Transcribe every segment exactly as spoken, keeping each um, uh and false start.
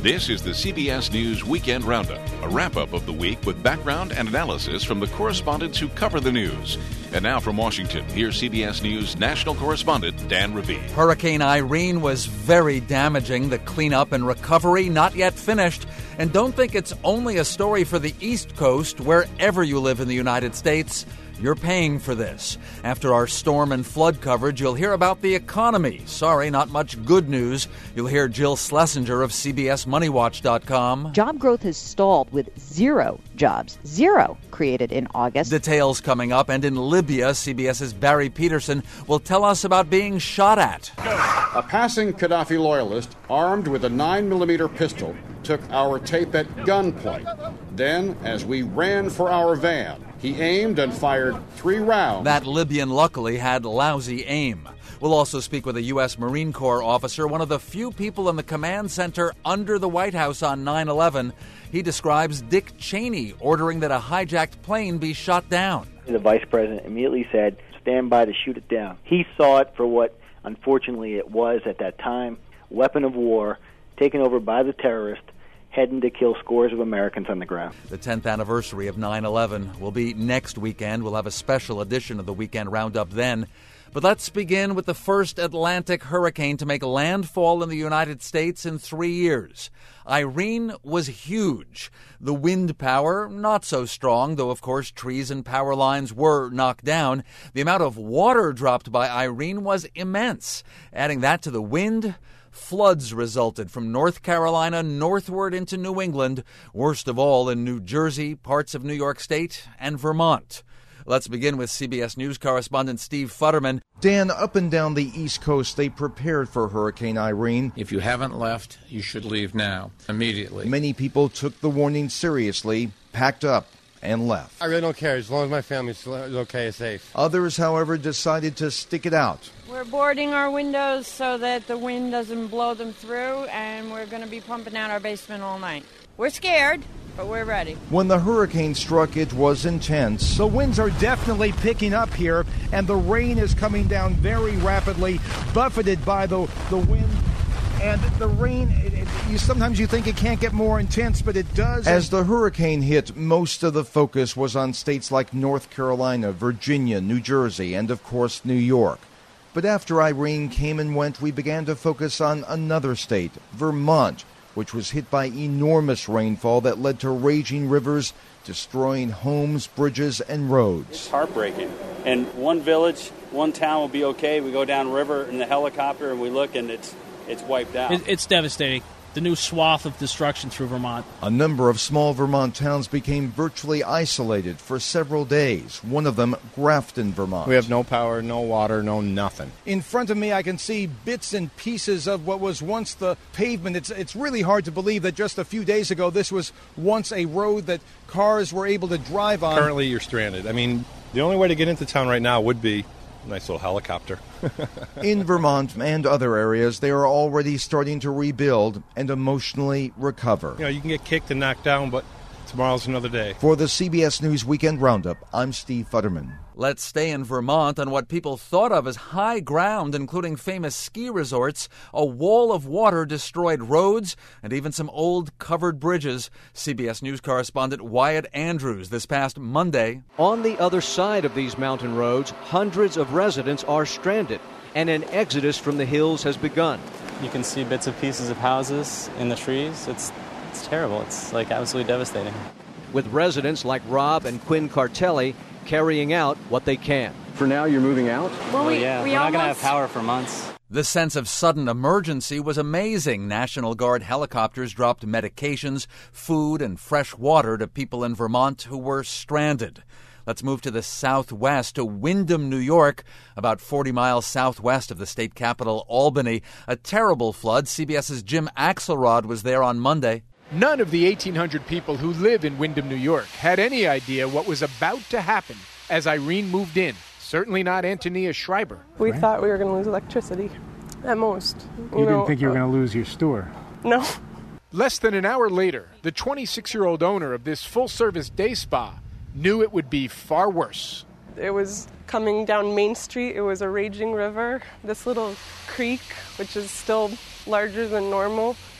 This is the C B S News Weekend Roundup, a wrap-up of the week with background and analysis from the correspondents who cover the news. And now from Washington, here's C B S News national correspondent Dan Ravine. Hurricane Irene was very damaging. The cleanup and recovery not yet finished. And don't think it's only a story for the East Coast. Wherever you live in the United States, you're paying for this. After our storm and flood coverage, you'll hear about the economy. Sorry, not much good news. You'll hear Jill Schlesinger of C B S Money Watch dot com. Job growth has stalled with zero jobs, zero created in August. Details coming up. And in Libya, CBS's Barry Peterson will tell us about being shot at. A passing Gaddafi loyalist, armed with a nine millimeter pistol, took our tape at gunpoint. Then, as we ran for our van, he aimed and fired three rounds. That Libyan luckily had lousy aim. We'll also speak with a U S Marine Corps officer, one of the few people in the command center under the White House on nine eleven. He describes Dick Cheney ordering that a hijacked plane be shot down. The vice president immediately said, stand by to shoot it down. He saw it for what, unfortunately, it was at that time, weapon of war, taken over by the terrorists, heading to kill scores of Americans on the ground. The tenth anniversary of nine eleven will be next weekend. We'll have a special edition of the Weekend Roundup then. But let's begin with the first Atlantic hurricane to make landfall in the United States in three years. Irene was huge. The wind power, not so strong, though of course trees and power lines were knocked down. The amount of water dropped by Irene was immense. Adding that to the wind, floods resulted from North Carolina northward into New England, worst of all in New Jersey, parts of New York State, and Vermont. Let's begin with C B S News correspondent Steve Futterman. Dan, up and down the East Coast, they prepared for Hurricane Irene. If you haven't left, you should leave now, immediately. Many people took the warning seriously, packed up, and left. I really don't care, as long as my family's okay and safe. Others, however, decided to stick it out. We're boarding our windows so that the wind doesn't blow them through, and we're going to be pumping out our basement all night. We're scared, but we're ready. When the hurricane struck, it was intense. The winds are definitely picking up here, and the rain is coming down very rapidly, buffeted by the, the wind. And the rain, it, it, you, sometimes you think it can't get more intense, but it does. As the hurricane hit, most of the focus was on states like North Carolina, Virginia, New Jersey, and of course New York. But after Irene came and went, we began to focus on another state, Vermont, which was hit by enormous rainfall that led to raging rivers, destroying homes, bridges, and roads. It's heartbreaking. And one village, one town will be okay. We go down river in the helicopter and we look and it's it's wiped out. It's devastating. The new swath of destruction through Vermont. A number of small Vermont towns became virtually isolated for several days. One of them, Grafton, Vermont. We have no power, no water, no nothing. In front of me, I can see bits and pieces of what was once the pavement. It's, it's really hard to believe that just a few days ago, this was once a road that cars were able to drive on. Currently, you're stranded. I mean, the only way to get into town right now would be a nice little helicopter. In Vermont and other areas, they are already starting to rebuild and emotionally recover. You know, you can get kicked and knocked down, but tomorrow's another day. For the C B S News Weekend Roundup, I'm Steve Futterman. Let's stay in Vermont on what people thought of as high ground, including famous ski resorts. A wall of water destroyed roads and even some old covered bridges. C B S News correspondent Wyatt Andrews this past Monday. On the other side of these mountain roads, hundreds of residents are stranded, and an exodus from the hills has begun. You can see bits and pieces of houses in the trees. It's it's terrible. It's like absolutely devastating. With residents like Rob and Quinn Cartelli carrying out what they can. For now, you're moving out? Well, we, yeah, we we're almost... not going to have power for months. The sense of sudden emergency was amazing. National Guard helicopters dropped medications, food, and fresh water to people in Vermont who were stranded. Let's move to the southwest, to Windham, New York, about forty miles southwest of the state capital, Albany. A terrible flood. CBS's Jim Axelrod was there on Monday. None of the eighteen hundred people who live in Windham, New York, had any idea what was about to happen as Irene moved in. Certainly not Antonia Schreiber. We right. thought we were going to lose electricity, at most. You, you know, didn't think you were uh, going to lose your store? No. Less than an hour later, the twenty-six-year-old owner of this full-service day spa knew it would be far worse. It was coming down Main Street. It was a raging river. This little creek, which is still larger than normal,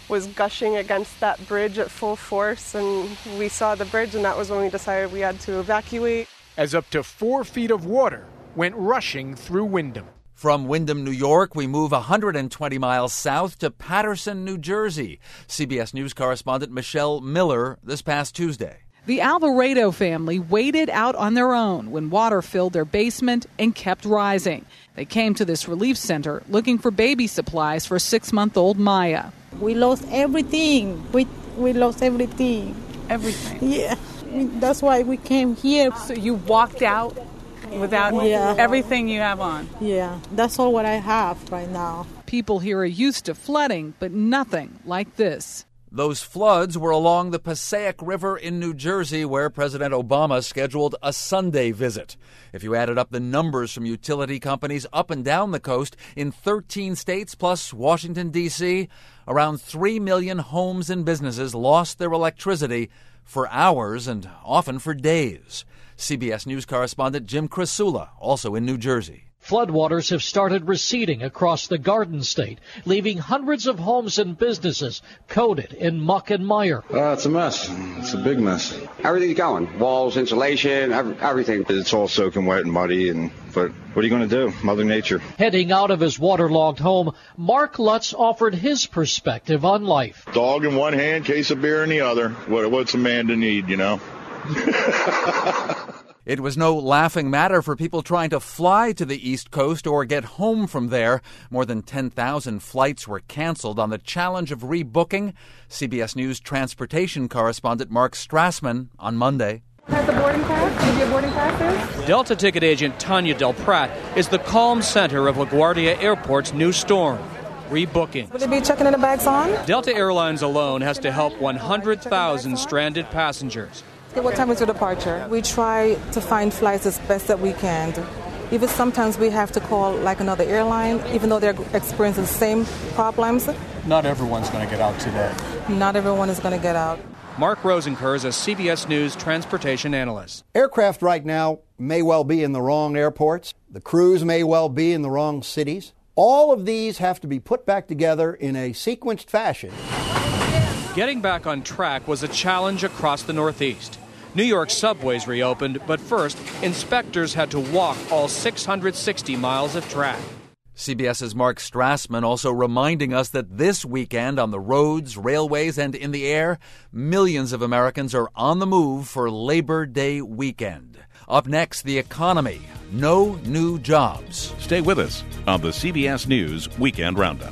was gushing against that bridge at full force, and we saw the bridge, and that was when we decided we had to evacuate. As up to four feet of water went rushing through Windham. From Windham, New York, we move one hundred twenty miles south to Paterson, New Jersey. C B S News correspondent Michelle Miller this past Tuesday. The Alvarado family waited out on their own when water filled their basement and kept rising. They came to this relief center looking for baby supplies for six-month-old Maya. We lost everything. We we lost everything. Everything? Yeah. That's why we came here. So you walked out without yeah. everything you have on? Yeah. That's all what I have right now. People here are used to flooding, but nothing like this. Those floods were along the Passaic River in New Jersey, where President Obama scheduled a Sunday visit. If you added up the numbers from utility companies up and down the coast in thirteen states plus Washington, D C, around three million homes and businesses lost their electricity for hours and often for days. C B S News correspondent Jim Krasula, also in New Jersey. Floodwaters have started receding across the Garden State, leaving hundreds of homes and businesses coated in muck and mire. Uh, it's a mess. It's a big mess. Everything's going. Walls, insulation, everything. It's all soaking wet and muddy, and but what are you going to do? Mother Nature. Heading out of his waterlogged home, Mark Lutz offered his perspective on life. Dog in one hand, case of beer in the other. What, what's a man to need, you know? It was no laughing matter for people trying to fly to the East Coast or get home from there. More than ten thousand flights were canceled on the challenge of rebooking. C B S News transportation correspondent Mark Strassman on Monday. Has the boarding pass? Can you get boarding passes? Delta ticket agent Tanya Del Prat is the calm center of LaGuardia Airport's new storm. Rebooking. Will they be checking in the bags on? Delta Airlines alone has to help one hundred thousand stranded passengers. What time is your departure? We try to find flights as best that we can. Even sometimes we have to call like another airline, even though they're experiencing the same problems. Not everyone's going to get out today. Not everyone is going to get out. Mark Rosenker is a C B S News transportation analyst. Aircraft right now may well be in the wrong airports. The crews may well be in the wrong cities. All of these have to be put back together in a sequenced fashion. Getting back on track was a challenge across the Northeast. New York subways reopened, but first, inspectors had to walk all six hundred sixty miles of track. CBS's Mark Strassman also reminding us that this weekend on the roads, railways, and in the air, millions of Americans are on the move for Labor Day weekend. Up next, the economy. No new jobs. Stay with us on the C B S News Weekend Roundup.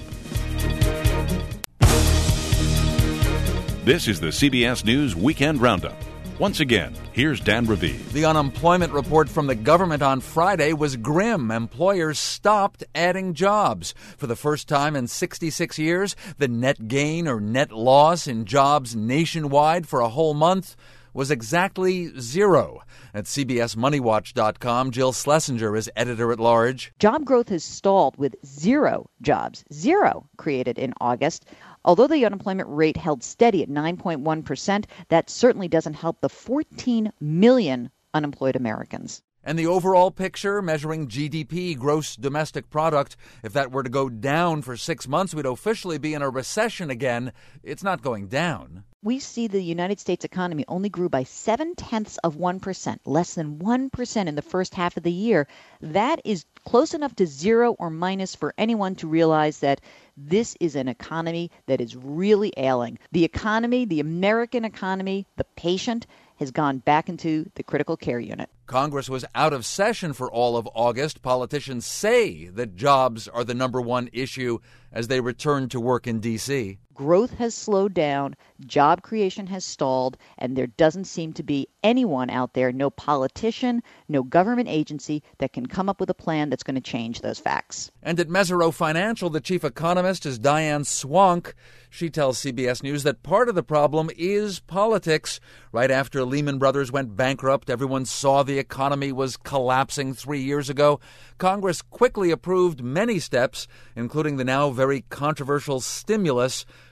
This is the C B S News Weekend Roundup. Once again, here's Dan Raviv. The unemployment report from the government on Friday was grim. Employers stopped adding jobs. For the first time in sixty-six years, the net gain or net loss in jobs nationwide for a whole month was exactly zero. At C B S Money Watch dot com, Jill Schlesinger is editor-at-large. Job growth has stalled with zero jobs, zero created in August. Although the unemployment rate held steady at nine point one percent, that certainly doesn't help the fourteen million unemployed Americans. And the overall picture, measuring G D P, gross domestic product, if that were to go down for six months, we'd officially be in a recession again. It's not going down. We see the United States economy only grew by seven-tenths of one percent, less than one percent in the first half of the year. That is close enough to zero or minus for anyone to realize that this is an economy that is really ailing. The economy, the American economy, the patient, has gone back into the critical care unit. Congress was out of session for all of August. Politicians say that jobs are the number one issue as they return to work in D C. Growth has slowed down, job creation has stalled, and there doesn't seem to be anyone out there, no politician, no government agency, that can come up with a plan that's going to change those facts. And at Mesirow Financial, the chief economist is Diane Swank. She tells C B S News that part of the problem is politics. Right after Lehman Brothers went bankrupt, everyone saw the economy was collapsing three years ago. Congress quickly approved many steps, including the now very controversial stimulus,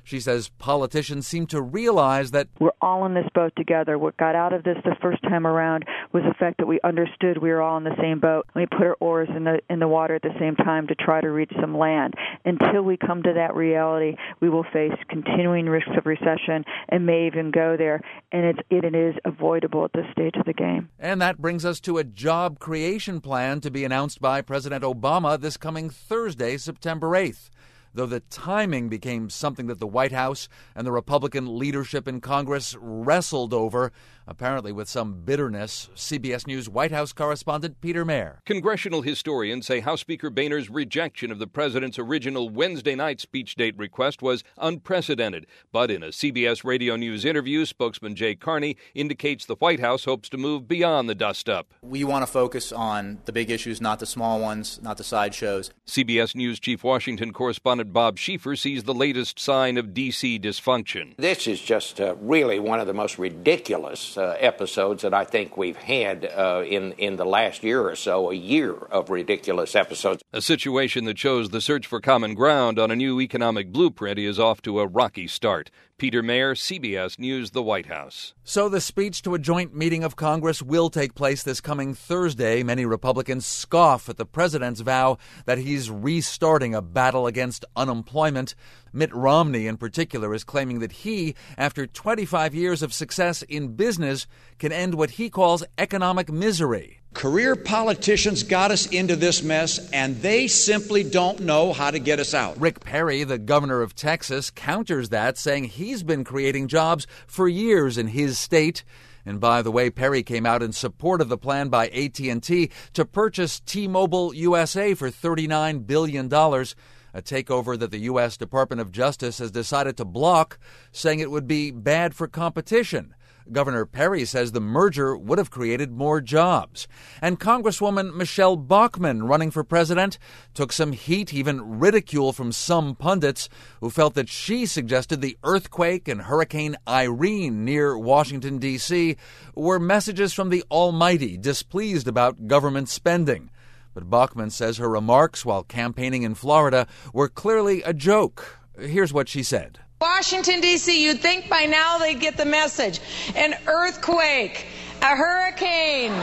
She says politicians seem to realize that we're all in this boat together. What got out of this the first time around was the fact that we understood we were all in the same boat. We put our oars in the in the water at the same time to try to reach some land. Until we come to that reality, we will face continuing risks of recession and may even go there. And it's, it is avoidable at this stage of the game. And that brings us to a job creation plan to be announced by President Obama this coming Thursday, September eighth. Though the timing became something that the White House and the Republican leadership in Congress wrestled over, apparently with some bitterness. C B S News White House correspondent Peter Mayer. Congressional historians say House Speaker Boehner's rejection of the president's original Wednesday night speech date request was unprecedented. But in a C B S Radio News interview, spokesman Jay Carney indicates the White House hopes to move beyond the dust-up. We want to focus on the big issues, not the small ones, not the sideshows. C B S News Chief Washington correspondent Bob Schieffer sees the latest sign of D C dysfunction. This is just uh, really one of the most ridiculous uh, episodes that I think we've had uh, in, in the last year or so, a year of ridiculous episodes. A situation that shows the search for common ground on a new economic blueprint is off to a rocky start. Peter Mayer, C B S News, the White House. So the speech to a joint meeting of Congress will take place this coming Thursday. Many Republicans scoff at the president's vow that he's restarting a battle against unemployment. Mitt Romney, in particular, is claiming that he, after twenty-five years of success in business, can end what he calls economic misery. Career politicians got us into this mess, and they simply don't know how to get us out. Rick Perry, the governor of Texas, counters that, saying he's been creating jobs for years in his state. And by the way, Perry came out in support of the plan by A T and T to purchase T-Mobile U S A for thirty-nine billion dollars, a takeover that the U S Department of Justice has decided to block, saying it would be bad for competition. Governor Perry says the merger would have created more jobs. And Congresswoman Michelle Bachmann, running for president, took some heat, even ridicule from some pundits who felt that she suggested the earthquake and Hurricane Irene near Washington, D C were messages from the Almighty displeased about government spending. But Bachmann says her remarks while campaigning in Florida were clearly a joke. Here's what she said. Washington, D C, you'd think by now they'd get the message. An earthquake, a hurricane.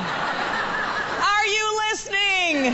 Are you listening?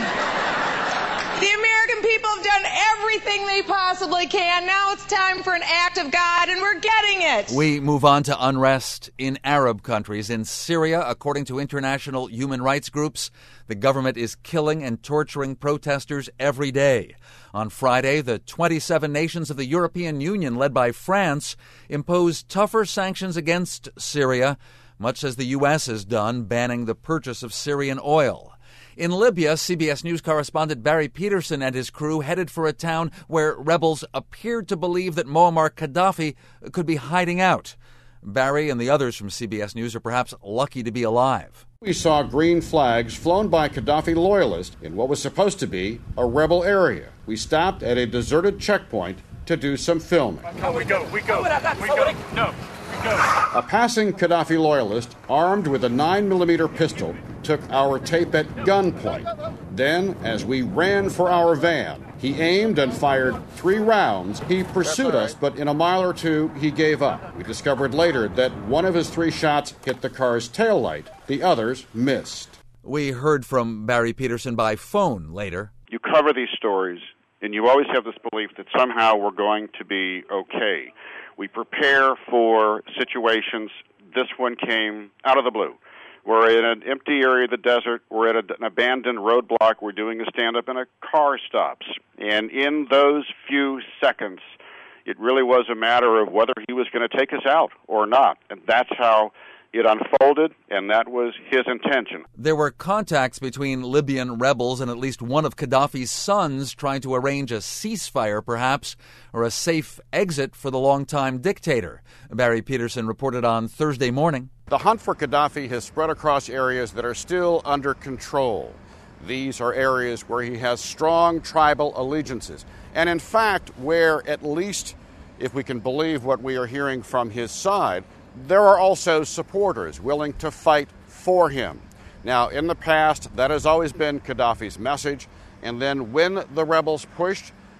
The American people have done everything they possibly can. Now it's time for an act of God, and we're getting it. We move on to unrest in Arab countries. In Syria, according to international human rights groups, the government is killing and torturing protesters every day. On Friday, the twenty-seven nations of the European Union, led by France, imposed tougher sanctions against Syria, much as the U S has done, banning the purchase of Syrian oil. In Libya, C B S News correspondent Barry Peterson and his crew headed for a town where rebels appeared to believe that Muammar Gaddafi could be hiding out. Barry and the others from C B S News are perhaps lucky to be alive. We saw green flags flown by Gaddafi loyalists in what was supposed to be a rebel area. We stopped at a deserted checkpoint to do some filming. No, we go, we go, we go. No, we go. A passing Gaddafi loyalist, armed with a nine millimeter pistol, took our tape at gunpoint. Then, as we ran for our van, he aimed and fired three rounds. He pursued us, but in a mile or two, he gave up. We discovered later that one of his three shots hit the car's taillight. The others missed. We heard from Barry Peterson by phone later. You cover these stories, and you always have this belief that somehow we're going to be okay. We prepare for situations. This one came out of the blue. We're in an empty area of the desert. We're at an abandoned roadblock. We're doing a stand-up, and a car stops. And in those few seconds, it really was a matter of whether he was going to take us out or not. And that's how it unfolded, and that was his intention. There were contacts between Libyan rebels and at least one of Gaddafi's sons trying to arrange a ceasefire, perhaps, or a safe exit for the longtime dictator. Barry Peterson reported on Thursday morning. The hunt for Gaddafi has spread across areas that are still under control. These are areas where he has strong tribal allegiances, and in fact, where at least, if we can believe what we are hearing from his side, there are also supporters willing to fight for him. Now, in the past, that has always been Gaddafi's message, and then when the rebels pushed,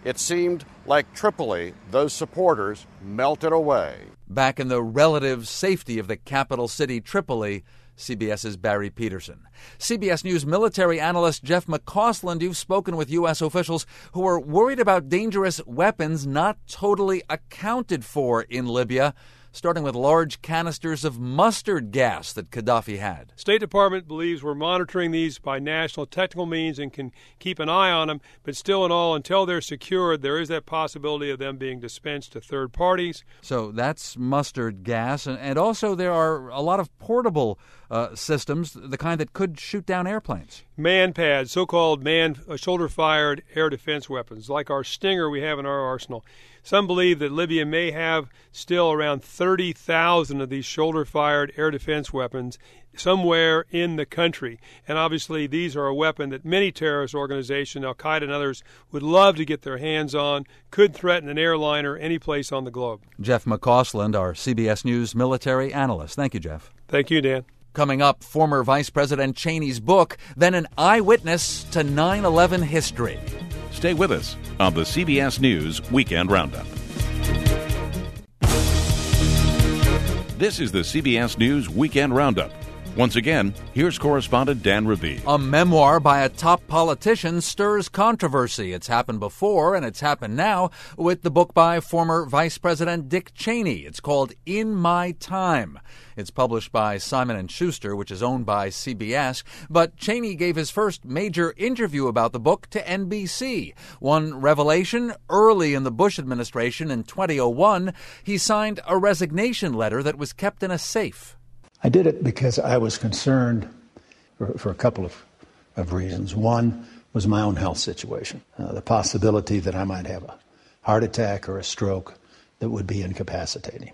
it seemed like Tripoli, those supporters, melted away. Back in the relative safety of the capital city, Tripoli, CBS's Barry Peterson. C B S News military analyst Jeff McCausland, you've spoken with U S officials who are worried about dangerous weapons not totally accounted for in Libya, starting with large canisters of mustard gas that Gaddafi had. State Department believes we're monitoring these by national technical means and can keep an eye on them, but still in all, until they're secured, there is that possibility of them being dispensed to third parties. So that's mustard gas, and, and also there are a lot of portable uh, systems, the kind that could shoot down airplanes. Man pads, so-called man uh, shoulder-fired air defense weapons, like our Stinger we have in our arsenal. Some believe that Libya may have still around thirty thousand of these shoulder-fired air defense weapons somewhere in the country. And obviously these are a weapon that many terrorist organizations, Al-Qaeda and others, would love to get their hands on, could threaten an airliner any place on the globe. Jeff McCausland, our C B S News military analyst. Thank you, Jeff. Thank you, Dan. Coming up, former Vice President Cheney's book, then an eyewitness to nine eleven history. Stay with us on the C B S News Weekend Roundup. This is the C B S News Weekend Roundup. Once again, here's correspondent Dan Rabi. A memoir by a top politician stirs controversy. It's happened before, and it's happened now with the book by former Vice President Dick Cheney. It's called In My Time. It's published by Simon and Schuster, which is owned by C B S. But Cheney gave his first major interview about the book to N B C. One revelation, early in the Bush administration in twenty oh one, he signed a resignation letter that was kept in a safe. I did it because I was concerned for, for a couple of, of reasons. One was my own health situation, uh, the possibility that I might have a heart attack or a stroke that would be incapacitating.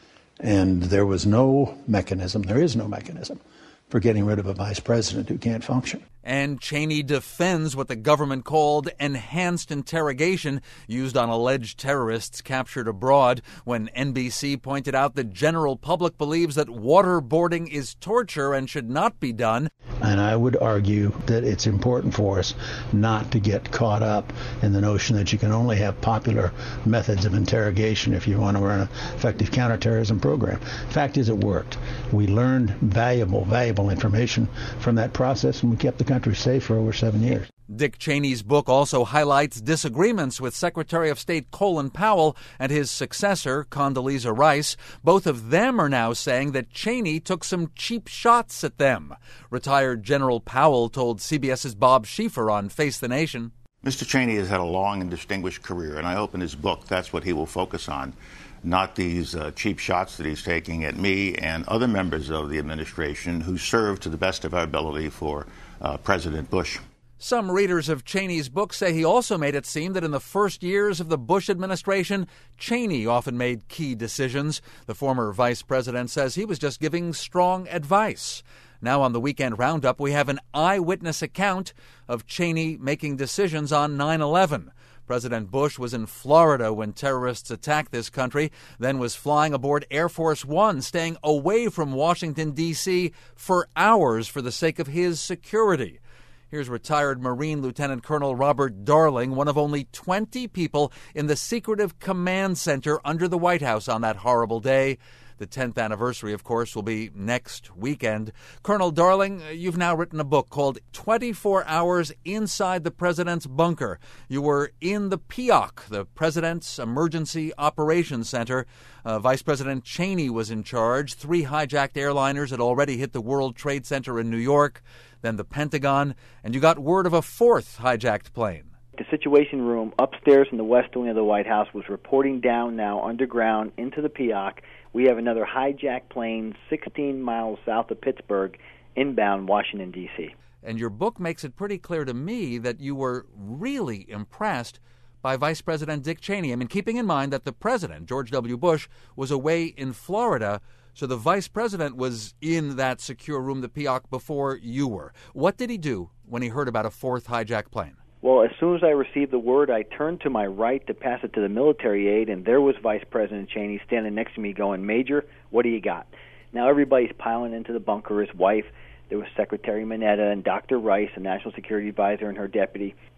And there was no mechanism, there is no mechanism, for getting rid of a vice president who can't function. And Cheney defends what the government called enhanced interrogation used on alleged terrorists captured abroad when N B C pointed out the general public believes that waterboarding is torture and should not be done. And I would argue that it's important for us not to get caught up in the notion that you can only have popular methods of interrogation if you want to run an effective counterterrorism program. Fact is, it worked. We learned valuable, valuable information from that process, and we kept the country safe for over seven years. Dick Cheney's book also highlights disagreements with Secretary of State Colin Powell and his successor, Condoleezza Rice. Both of them are now saying that Cheney took some cheap shots at them. Retired General Powell told CBS's Bob Schieffer on Face the Nation. Mister Cheney has had a long and distinguished career, and I hope in his book that's what he will focus on, not these uh, cheap shots that he's taking at me and other members of the administration who served to the best of our ability for uh, President Bush. Some readers of Cheney's book say he also made it seem that in the first years of the Bush administration, Cheney often made key decisions. The former vice president says he was just giving strong advice. Now on the Weekend Roundup, we have an eyewitness account of Cheney making decisions on nine eleven. President Bush was in Florida when terrorists attacked this country, then was flying aboard Air Force One, staying away from Washington, D C for hours for the sake of his security. Here's retired Marine Lieutenant Colonel Robert Darling, one of only twenty people in the secretive command center under the White House on that horrible day. The tenth anniversary, of course, will be next weekend. Colonel Darling, you've now written a book called twenty-four hours Inside the President's Bunker. You were in the P O C, the President's Emergency Operations Center. Uh, Vice President Cheney was in charge. Three hijacked airliners had already hit the World Trade Center in New York, then the Pentagon, and you got word of a fourth hijacked plane. The Situation Room upstairs in the west wing of the White House was reporting down now underground into the P O C. We have another hijacked plane sixteen miles south of Pittsburgh, inbound Washington, D C. And your book makes it pretty clear to me that you were really impressed by Vice President Dick Cheney. I mean, keeping in mind that the president, George W. Bush, was away in Florida, so the vice president was in that secure room, the P O C, before you were. What did he do when he heard about a fourth hijacked plane? Well, as soon as I received the word, I turned to my right to pass it to the military aide, and there was Vice President Cheney standing next to me going, "Major, what do you got?" Now everybody's piling into the bunker, his wife. There was Secretary Mineta and Doctor Rice, the National Security Advisor, and her deputy.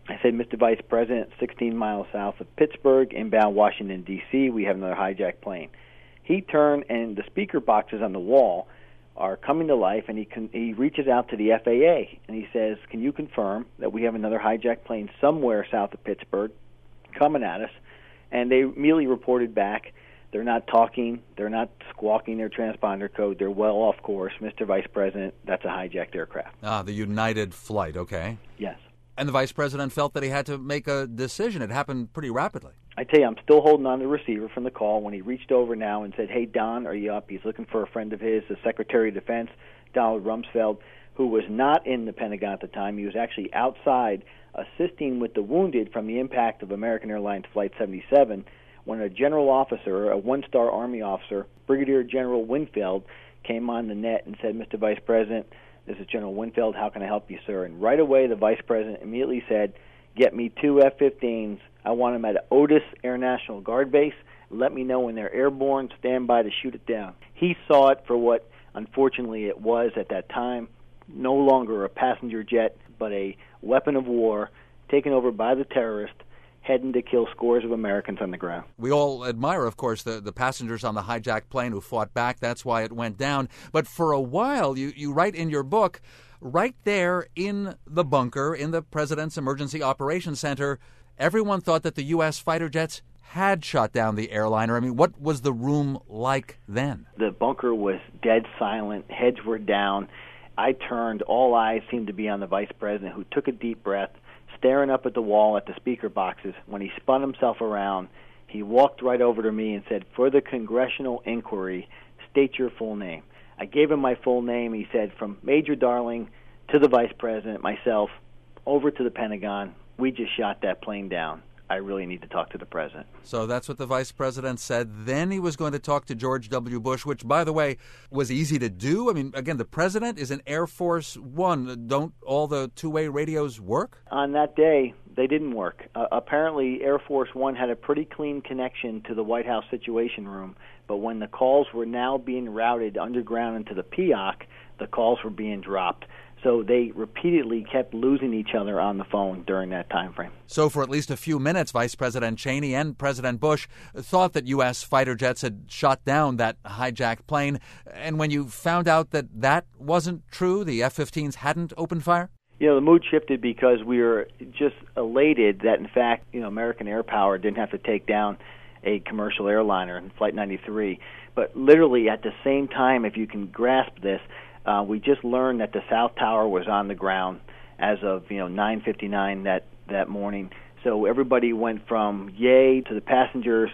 I said, Mister Vice President, sixteen miles south of Pittsburgh, inbound Washington, D C, we have another hijacked plane. He turned, and the speaker boxes on the wall are coming to life, and he con- he reaches out to the F A A, and he says, can you confirm that we have another hijacked plane somewhere south of Pittsburgh coming at us? And they immediately reported back, they're not talking, they're not squawking their transponder code, they're well off course. Mister Vice President, that's a hijacked aircraft. Ah, the United flight, okay. Yes. And the Vice President felt that he had to make a decision. It happened pretty rapidly. I tell you, I'm still holding on to the receiver from the call when he reached over now and said, hey, Don, are you up? He's looking for a friend of his, the Secretary of Defense, Donald Rumsfeld, who was not in the Pentagon at the time. He was actually outside assisting with the wounded from the impact of American Airlines Flight seventy-seven when a general officer, a one-star Army officer, Brigadier General Winfield, came on the net and said, Mister Vice President, this is General Winfield, how can I help you, sir? And right away the Vice President immediately said, get me two F fifteens. I want them at Otis Air National Guard Base. Let me know when they're airborne. Stand by to shoot it down. He saw it for what, unfortunately, it was at that time, no longer a passenger jet, but a weapon of war taken over by the terrorist, heading to kill scores of Americans on the ground. We all admire, of course, the, the passengers on the hijacked plane who fought back. That's why it went down. But for a while, you, you write in your book, right there in the bunker, in the President's Emergency Operations Center, everyone thought that the U S fighter jets had shot down the airliner. I mean, what was the room like then? The bunker was dead silent. Heads were down. I turned. All eyes seemed to be on the Vice President, who took a deep breath, staring up at the wall at the speaker boxes. When he spun himself around, he walked right over to me and said, for the congressional inquiry, state your full name. I gave him my full name. He said, from Major Darling to the Vice President, myself, over to the Pentagon, we just shot that plane down. I really need to talk to the President. So that's what the Vice President said. Then he was going to talk to George W. Bush, which, by the way, was easy to do. I mean, again, the President is in Air Force One. Don't all the two-way radios work? On that day, they didn't work. Uh, apparently, Air Force One had a pretty clean connection to the White House Situation Room, but when the calls were now being routed underground into the P O C, the calls were being dropped. So they repeatedly kept losing each other on the phone during that time frame. So for at least a few minutes, Vice President Cheney and President Bush thought that U S fighter jets had shot down that hijacked plane. And when you found out that that wasn't true, the F fifteens hadn't opened fire? You know, the mood shifted because we were just elated that, in fact, you know, American Air Power didn't have to take down a commercial airliner in Flight ninety-three. But literally at the same time, if you can grasp this, Uh, we just learned that the South Tower was on the ground as of, you know, nine fifty-nine that, that morning. So everybody went from yay to the passengers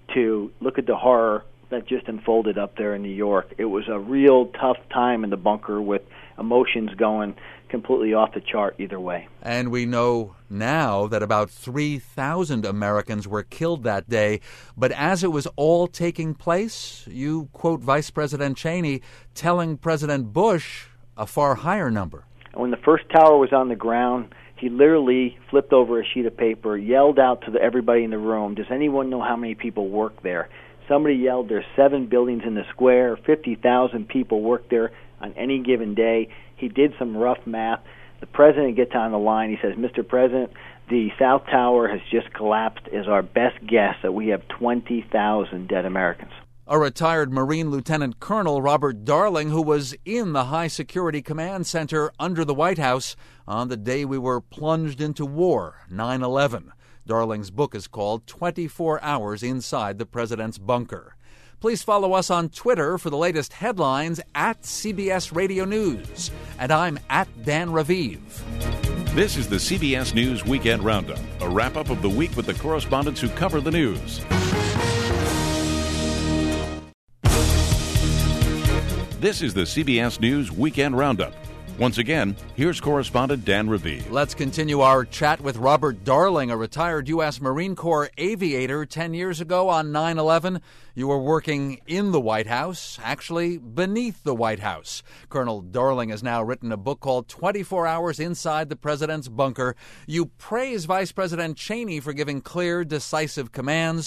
to look at the horror that just unfolded up there in New York. It was a real tough time in the bunker with emotions going completely off the chart either way. And we know now that about three thousand Americans were killed that day. But as it was all taking place, you quote Vice President Cheney telling President Bush a far higher number. When the first tower was on the ground, he literally flipped over a sheet of paper, yelled out to the, everybody in the room, does anyone know how many people work there? Somebody yelled, there's seven buildings in the square, fifty thousand people work there on any given day. He did some rough math. The President gets on the line. He says, Mister President, the South Tower has just collapsed as our best guess that we have twenty thousand dead Americans. A retired Marine Lieutenant Colonel Robert Darling, who was in the High Security Command Center under the White House on the day we were plunged into war, nine eleven. Darling's book is called twenty-four hours Inside the President's Bunker. Please follow us on Twitter for the latest headlines at C B S Radio News. And I'm at Dan Raviv. This is the C B S News Weekend Roundup, a wrap-up of the week with the correspondents who cover the news. This is the C B S News Weekend Roundup. Once again, here's correspondent Dan Raviv. Let's continue our chat with Robert Darling, a retired U S Marine Corps aviator. Ten years ago on nine eleven, you were working in the White House, actually beneath the White House. Colonel Darling has now written a book called twenty-four hours Inside the President's Bunker. You praise Vice President Cheney for giving clear, decisive commands.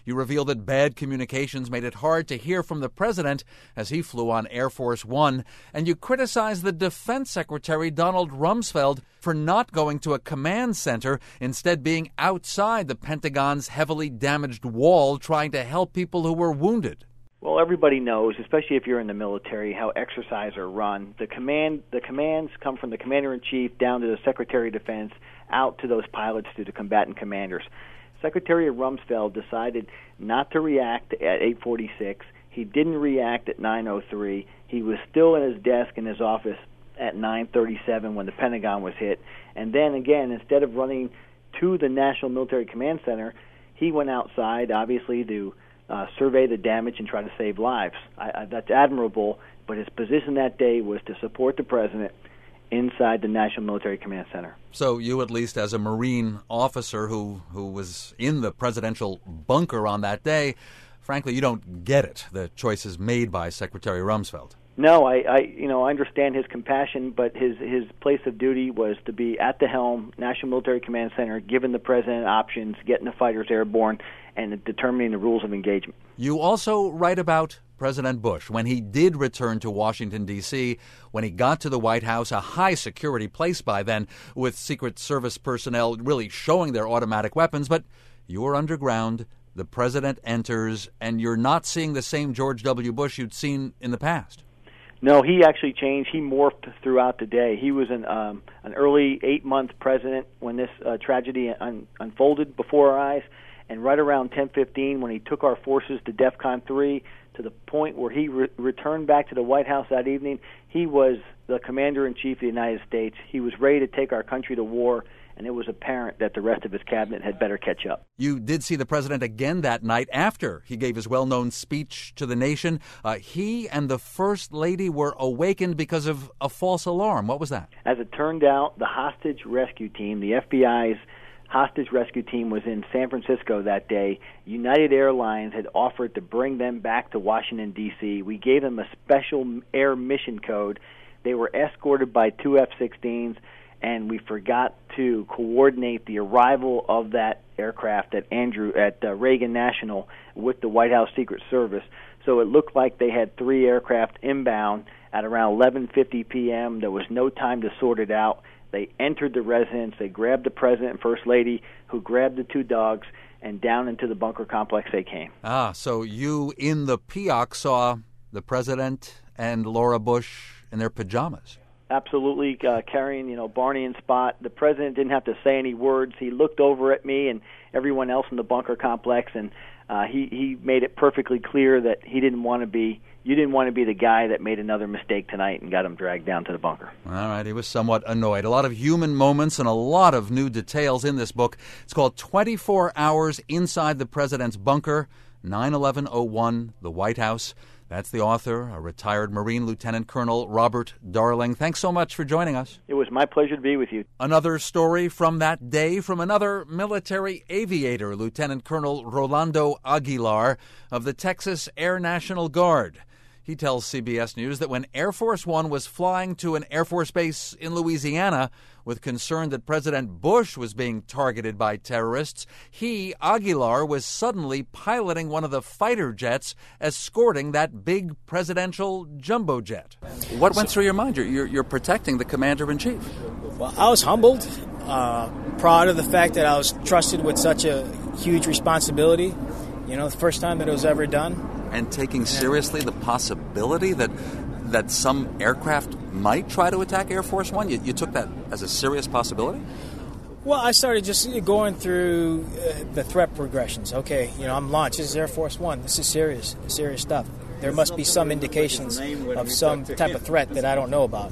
You reveal that bad communications made it hard to hear from the president as he flew on Air Force One. And you criticize the Defense Secretary, Donald Rumsfeld, for not going to a command center, instead being outside the Pentagon's heavily damaged wall trying to help people who were wounded. Well, everybody knows, especially if you're in the military, how exercises are run. The command, the commands come from the commander-in-chief down to the Secretary of Defense, out to those pilots, to the combatant commanders. Secretary Rumsfeld decided not to react at eight forty-six. He didn't react at nine oh three. He was still at his desk in his office at nine thirty-seven when the Pentagon was hit. And then again, instead of running to the National Military Command Center, he went outside, obviously, to Uh, survey the damage and try to save lives. I, I, that's admirable, but his position that day was to support the president inside the National Military Command Center. So you, at least as a Marine officer who, who was in the presidential bunker on that day, frankly, you don't get it, the choices made by Secretary Rumsfeld. No, I, I you know, I understand his compassion, but his, his place of duty was to be at the helm, National Military Command Center, giving the president options, getting the fighters airborne, and determining the rules of engagement. You also write about President Bush when he did return to Washington, D C, when he got to the White House, a high-security place by then, with Secret Service personnel really showing their automatic weapons. But you're underground, the president enters, and you're not seeing the same George W. Bush you'd seen in the past. No, he actually changed. He morphed throughout the day. He was an um, an early eight-month president when this uh, tragedy un- unfolded before our eyes. And right around ten fifteen, when he took our forces to DEFCON three, to the point where he re- returned back to the White House that evening, he was the Commander-in-Chief of the United States. He was ready to take our country to war, and it was apparent that the rest of his cabinet had better catch up. You did see the president again that night after he gave his well-known speech to the nation. Uh, he and the First Lady were awakened because of a false alarm. What was that? As it turned out, the hostage rescue team, the F B I's hostage rescue team, was in San Francisco that day. United Airlines had offered to bring them back to Washington, D C. We gave them a special air mission code. They were escorted by two F sixteens, and we forgot to coordinate the arrival of that aircraft at Andrew at uh, Reagan National with the White House Secret Service. So it looked like they had three aircraft inbound at around eleven fifty p.m. There was no time to sort it out. They entered the residence. They grabbed the president and first lady, who grabbed the two dogs, and down into the bunker complex they came. Ah, so you in the P O C saw the president and Laura Bush in their pajamas. Absolutely, uh, carrying, you know, Barney and Spot. The president didn't have to say any words. He looked over at me and everyone else in the bunker complex, and uh, he, he made it perfectly clear that he didn't want to be, you didn't want to be the guy that made another mistake tonight and got him dragged down to the bunker. All right, he was somewhat annoyed. A lot of human moments and a lot of new details in this book. It's called twenty-four hours Inside the President's Bunker, nine eleven oh one, the White House. That's the author, a retired Marine Lieutenant Colonel Robert Darling. Thanks so much for joining us. It was my pleasure to be with you. Another story from that day from another military aviator, Lieutenant Colonel Rolando Aguilar of the Texas Air National Guard. He tells C B S News that when Air Force One was flying to an Air Force base in Louisiana with concern that President Bush was being targeted by terrorists, he, Aguilar, was suddenly piloting one of the fighter jets escorting that big presidential jumbo jet. What went through your mind? You're, you're, you're protecting the commander-in-chief. Well, I was humbled, uh, proud of the fact that I was trusted with such a huge responsibility. You know, the first time that it was ever done. And taking seriously the possibility that that some aircraft might try to attack Air Force One? You, you took that as a serious possibility? Well, I started just going through uh, the threat progressions. Okay, you know, I'm launched. This is Air Force One. This is serious, serious stuff. There must be some indications of some type of threat that I don't know about.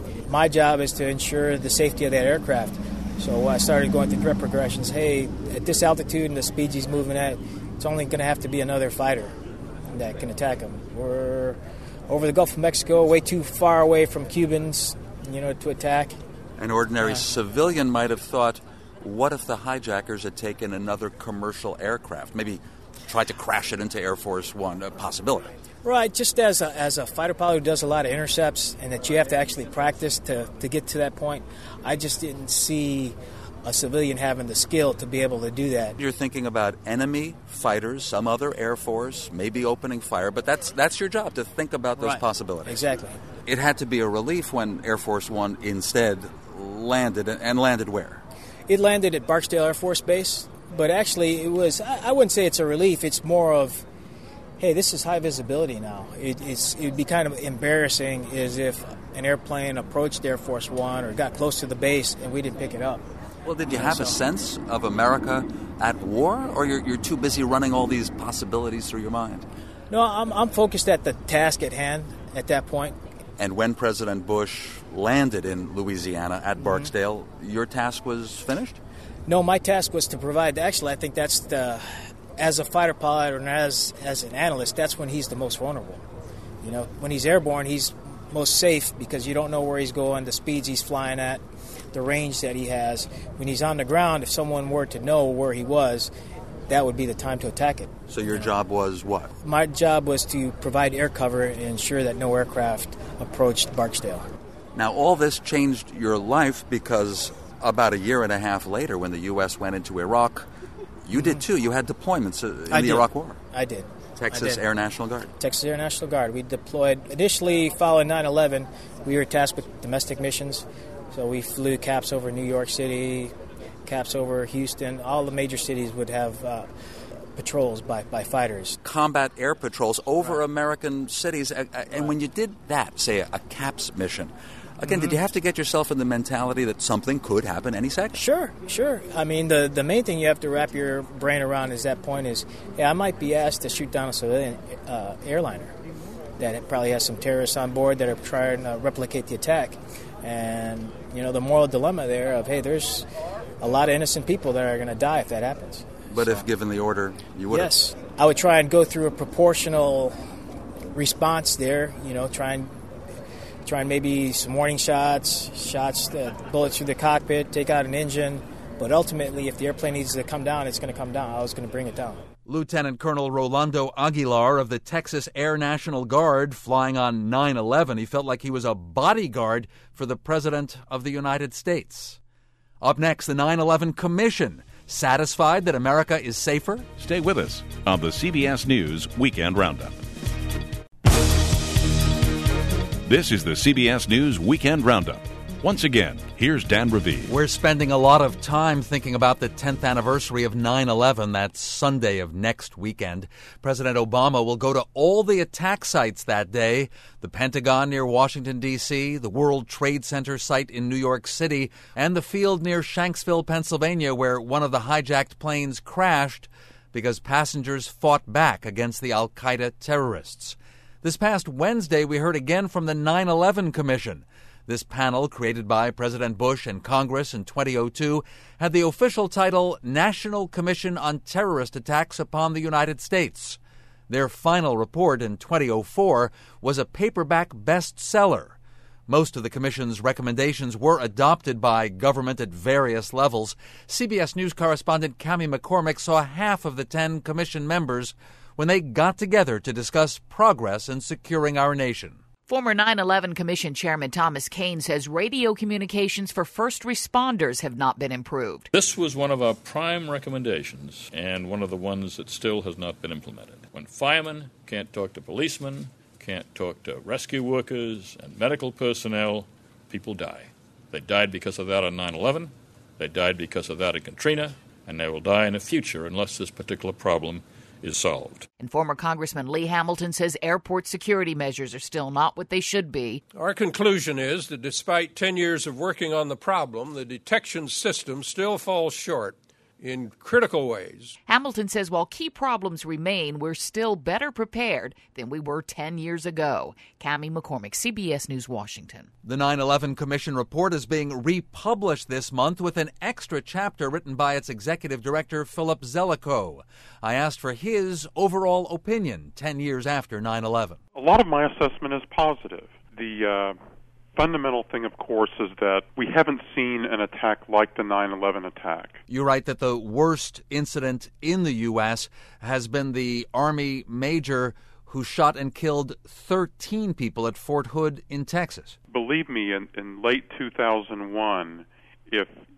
My job is to ensure the safety of that aircraft. So I started going through threat progressions. Hey, at this altitude and the speed he's moving at, it's only going to have to be another fighter that can attack him. We're over the Gulf of Mexico, way too far away from Cubans, you know, to attack. An ordinary uh, civilian might have thought, what if the hijackers had taken another commercial aircraft? Maybe tried to crash it into Air Force One, a possibility. Right, just as a, as a fighter pilot who does a lot of intercepts and that you have to actually practice to, to get to that point, I just didn't see a civilian having the skill to be able to do that. You're thinking about enemy fighters, some other Air Force, maybe opening fire, but that's that's your job, to think about those Right. possibilities. Exactly. It had to be a relief when Air Force One instead landed, and landed where? It landed at Barksdale Air Force Base, but actually it was, I wouldn't say it's a relief, it's more of, hey, this is high visibility now. It, it's, it would be kind of embarrassing as if an airplane approached Air Force One or got close to the base and we didn't pick it up. Well, did you And have so- a sense of America at war, or you're, you're too busy running all these possibilities through your mind? No, I'm, I'm focused at the task at hand at that point. And when President Bush landed in Louisiana Mm-hmm. at Barksdale, your task was finished? No, my task was to provide, actually I think that's the, as a fighter pilot or as, as an analyst, that's when he's the most vulnerable. You know, when he's airborne, he's most safe because you don't know where he's going, the speeds he's flying at, the range that he has. When he's on the ground, if someone were to know where he was, that would be the time to attack it. So your job was what? My job was to provide air cover and ensure that no aircraft approached Barksdale. Now, all this changed your life because about a year and a half later, when the U S went into Iraq, you did too. You had deployments uh, in I the did. Iraq War. I did. Texas I did. Air National Guard. Texas Air National Guard. We deployed, initially following nine eleven, we were tasked with domestic missions. So we flew CAPs over New York City, CAPs over Houston. All the major cities would have uh, patrols by, by fighters. Combat air patrols over American cities. Uh, uh, And when you did that, say a, a CAPS mission, again, Mm-hmm. did you have to get yourself in the mentality that something could happen any second? Sure, sure. I mean, the, the main thing you have to wrap your brain around is that point is, yeah, I might be asked to shoot down a civilian uh, airliner that it probably has some terrorists on board that are trying to replicate the attack. And, you know, the moral dilemma there of, hey, there's a lot of innocent people that are going to die if that happens. But if given the order, you would. Yes. I would try and go through a proportional response there, you know, try and, try and maybe some warning shots, shots, uh, bullets through the cockpit, take out an engine. But ultimately, if the airplane needs to come down, it's going to come down. I was going to bring it down. Lieutenant Colonel Rolando Aguilar of the Texas Air National Guard, flying on nine eleven. He felt like he was a bodyguard for the President of the United States. Up next, the nine eleven Commission. Satisfied that America is safer? Stay with us on the C B S News Weekend Roundup. This is the C B S News Weekend Roundup. Once again, here's Dan Raviv. We're spending a lot of time thinking about the tenth anniversary of nine eleven. That's Sunday of next weekend. President Obama will go to all the attack sites that day. The Pentagon near Washington, D C, the World Trade Center site in New York City, and the field near Shanksville, Pennsylvania, where one of the hijacked planes crashed because passengers fought back against the al-Qaeda terrorists. This past Wednesday, we heard again from the nine eleven Commission. This panel, created by President Bush and Congress in twenty oh two, had the official title National Commission on Terrorist Attacks upon the United States. Their final report in twenty oh four was a paperback bestseller. Most of the Commission's recommendations were adopted by government at various levels. C B S News correspondent Cami McCormick saw half of the ten Commission members when they got together to discuss progress in securing our nation. Former nine eleven Commission Chairman Thomas Kean says radio communications for first responders have not been improved. This was one of our prime recommendations and one of the ones that still has not been implemented. When firemen can't talk to policemen, can't talk to rescue workers and medical personnel, people die. They died because of that on nine eleven, they died because of that in Katrina, and they will die in the future unless this particular problem is solved. And former Congressman Lee Hamilton says airport security measures are still not what they should be. Our conclusion is that despite ten years of working on the problem, the detection system still falls short in critical ways. Hamilton says while key problems remain, we're still better prepared than we were ten years ago. Cami McCormick, C B S News, Washington. The nine eleven Commission report is being republished this month with an extra chapter written by its executive director, Philip Zelikow. I asked for his overall opinion ten years after nine eleven. A lot of my assessment is positive. The uh, fundamental thing, of course, is that we haven't seen an attack like the nine eleven attack. You write that the worst incident in the U S has been the Army major who shot and killed thirteen people at Fort Hood in Texas. Believe me, in, in late two thousand one, if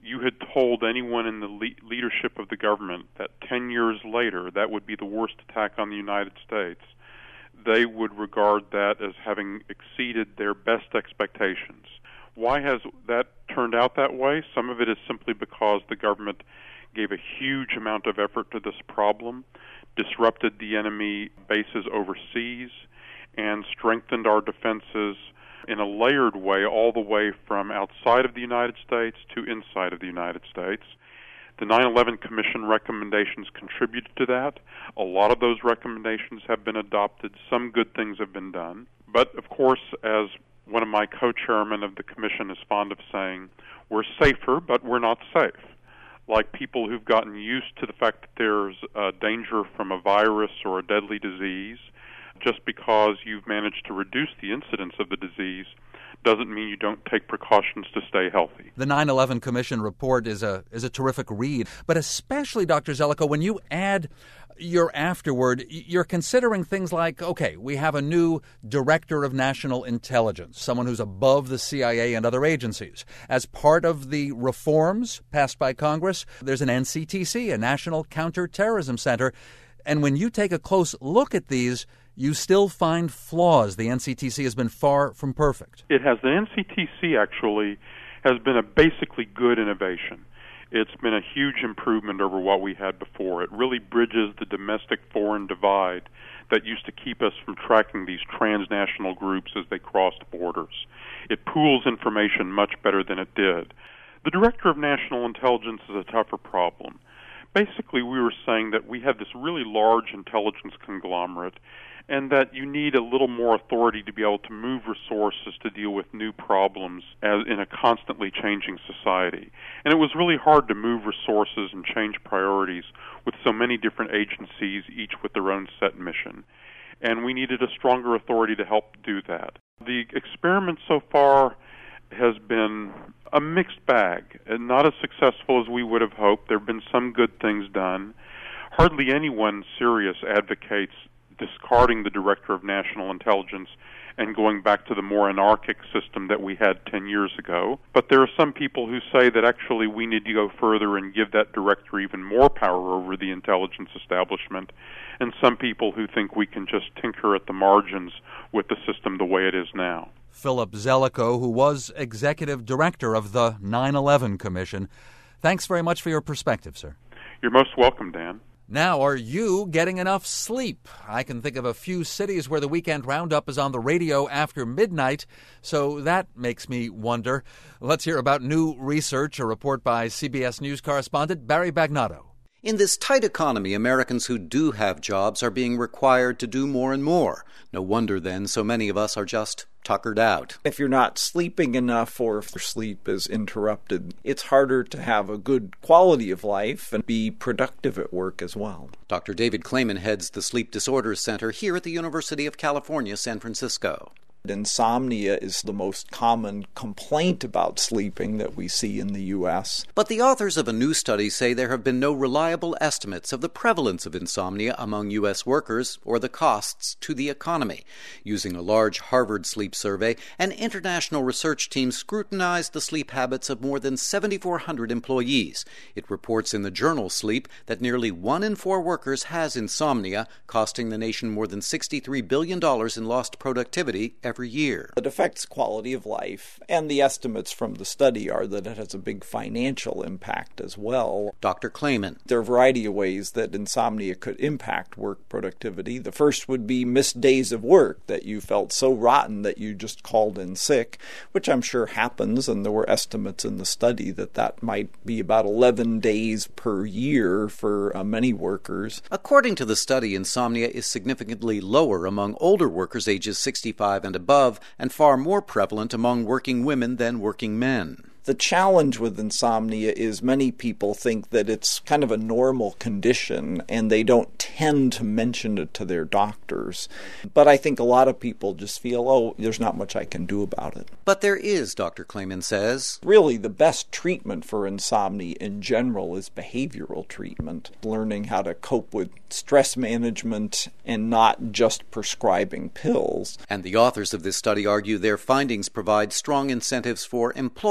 you had told anyone in the le- leadership of the government that ten years later that would be the worst attack on the United States, they would regard that as having exceeded their best expectations. Why has that turned out that way? Some of it is simply because the government gave a huge amount of effort to this problem, disrupted the enemy bases overseas, and strengthened our defenses in a layered way all the way from outside of the United States to inside of the United States. The nine eleven Commission recommendations contributed to that. A lot of those recommendations have been adopted. Some good things have been done. But, of course, as one of my co-chairmen of the Commission is fond of saying, we're safer, but we're not safe. Like people who've gotten used to the fact that there's a danger from a virus or a deadly disease, just because you've managed to reduce the incidence of the disease doesn't mean you don't take precautions to stay healthy. The nine eleven Commission report is a is a terrific read, but especially, Doctor Zelikow, when you add your afterword, you're considering things like, okay, we have a new director of national intelligence, someone who's above the C I A and other agencies. As part of the reforms passed by Congress, there's an N C T C, a National Counterterrorism Center. And when you take a close look at these, you still find flaws. The N C T C has been far from perfect. It has. The N C T C actually has been a basically good innovation. It's been a huge improvement over what we had before. It really bridges the domestic-foreign divide that used to keep us from tracking these transnational groups as they crossed borders. It pools information much better than it did. The Director of National Intelligence is a tougher problem. Basically, we were saying that we had this really large intelligence conglomerate and that you need a little more authority to be able to move resources to deal with new problems as in a constantly changing society. And it was really hard to move resources and change priorities with so many different agencies, each with their own set mission. And we needed a stronger authority to help do that. The experiment so far has been a mixed bag, and not as successful as we would have hoped. There have been some good things done. Hardly anyone serious advocates discarding the Director of National Intelligence and going back to the more anarchic system that we had ten years ago. But there are some people who say that actually we need to go further and give that director even more power over the intelligence establishment, and some people who think we can just tinker at the margins with the system the way it is now. Philip Zelikow, who was executive director of the nine eleven Commission. Thanks very much for your perspective, sir. You're most welcome, Dan. Now, are you getting enough sleep? I can think of a few cities where the Weekend Roundup is on the radio after midnight, so that makes me wonder. Let's hear about new research, a report by C B S News correspondent Barry Bagnotto. In this tight economy, Americans who do have jobs are being required to do more and more. No wonder, then, so many of us are just tuckered out. If you're not sleeping enough or if your sleep is interrupted, it's harder to have a good quality of life and be productive at work as well. Doctor David Clayman heads the Sleep Disorders Center here at the University of California, San Francisco. Insomnia is the most common complaint about sleeping that we see in the U S. But the authors of a new study say there have been no reliable estimates of the prevalence of insomnia among U S workers or the costs to the economy. Using a large Harvard sleep survey, an international research team scrutinized the sleep habits of more than seven thousand four hundred employees. It reports in the journal Sleep that nearly one in four workers has insomnia, costing the nation more than sixty-three billion dollars in lost productivity every year. It affects quality of life, and the estimates from the study are that it has a big financial impact as well. Doctor Clayman. There are a variety of ways that insomnia could impact work productivity. The first would be missed days of work, that you felt so rotten that you just called in sick, which I'm sure happens, and there were estimates in the study that that might be about eleven days per year for uh, many workers. According to the study, insomnia is significantly lower among older workers ages sixty-five and above, and far more prevalent among working women than working men. The challenge with insomnia is many people think that it's kind of a normal condition and they don't tend to mention it to their doctors. But I think a lot of people just feel, oh, there's not much I can do about it. But there is, Doctor Clayman says. Really, the best treatment for insomnia in general is behavioral treatment, learning how to cope with stress management and not just prescribing pills. And the authors of this study argue their findings provide strong incentives for employers to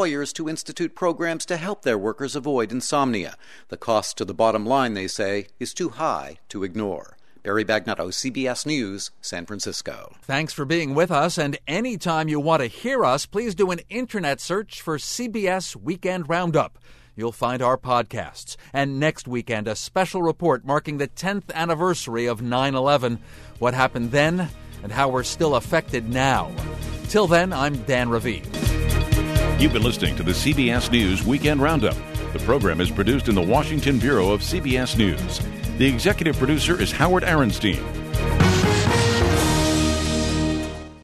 to institute programs to help their workers avoid insomnia. The cost to the bottom line, they say, is too high to ignore. Barry Bagnotto, C B S News, San Francisco. Thanks for being with us, and anytime you want to hear us, please do an internet search for C B S Weekend Roundup. You'll find our podcasts, and next weekend a special report marking the tenth anniversary of nine eleven, what happened then and how we're still affected now. Till then, I'm Dan Ravid. You've been listening to the C B S News Weekend Roundup. The program is produced in the Washington Bureau of C B S News. The executive producer is Howard Aronstein.